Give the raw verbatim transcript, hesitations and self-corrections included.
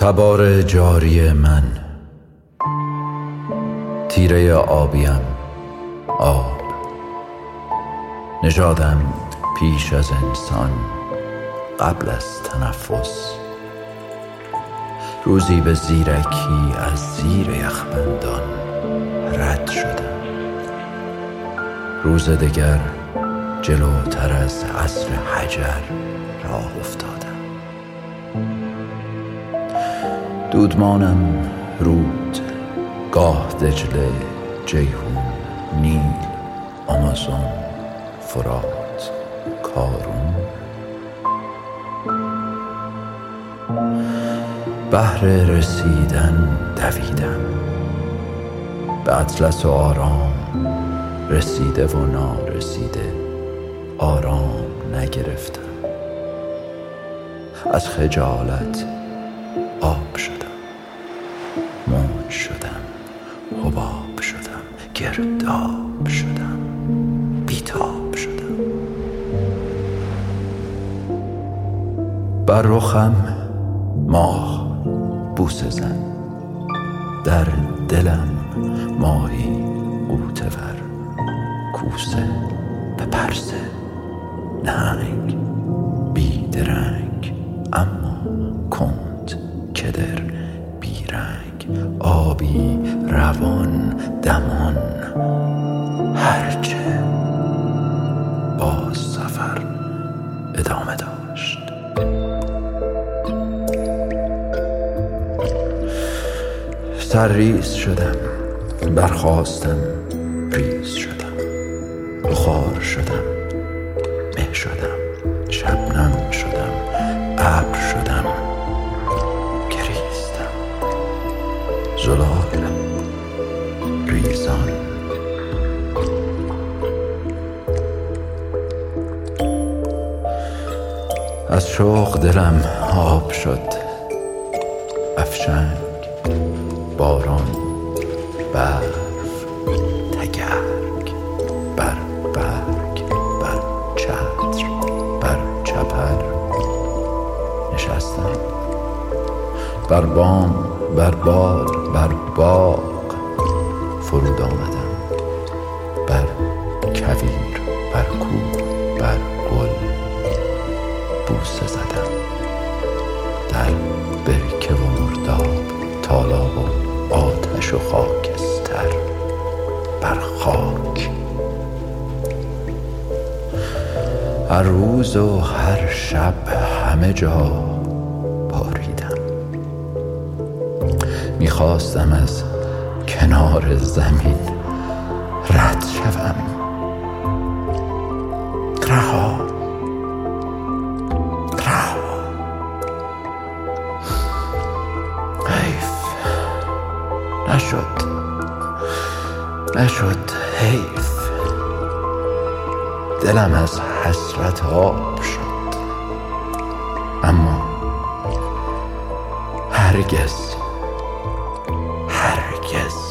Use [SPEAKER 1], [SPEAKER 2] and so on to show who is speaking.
[SPEAKER 1] تبار جاری من، تیره آبیم آب، نژادم پیش از انسان قبل از تنفس. روزی به زیرکی از زیر یخبندان رد شدم، روز دگر جلوتر از عصر حجر راه افتادم. دودمانم رود، گاه دجله، جیهون، نیل، آمازون، فرات، کارون. بهر رسیدن دویدم، به اطلس و آرام رسیده و نارسیده آرام نگرفتم. از خجالت آب شدم، موج شدم، حباب شدم، گرداب شدم، بیتاب شدم. بر رخم ماه بوسه زن، در دلم ماهی غوطه ور، کوسه به پرسه، نهنگ بیدرنگ اما کند کدر بیرنگ، آبی روان دمان، هرچه باز سفر ادامه داشت. سرریز شدم، برخاستم، ریز شدم، بخار شدم، مه شدم، شبنم شدم، ابر شدم، گریستم، زلال ریزان. از شوق دلم آب شد، افشنگ، باران، برف، تگرگ، بر برگ، بر چتر، بر چپر نشستم، بر بام، بر بال، بر باغ فرود آمدم، بر کویر، بر کوه، بر گل بوسه زدم، در برکه و مرداب، تالاب و آتش و خاکستر، بر خاک. هر روز و هر شب همه جا باریدم، میخواستم از کنار زمین رد شوم. رها رها حیف نشد نشد حیف. دلم از حسرت آب شد، اما هرگز هرگز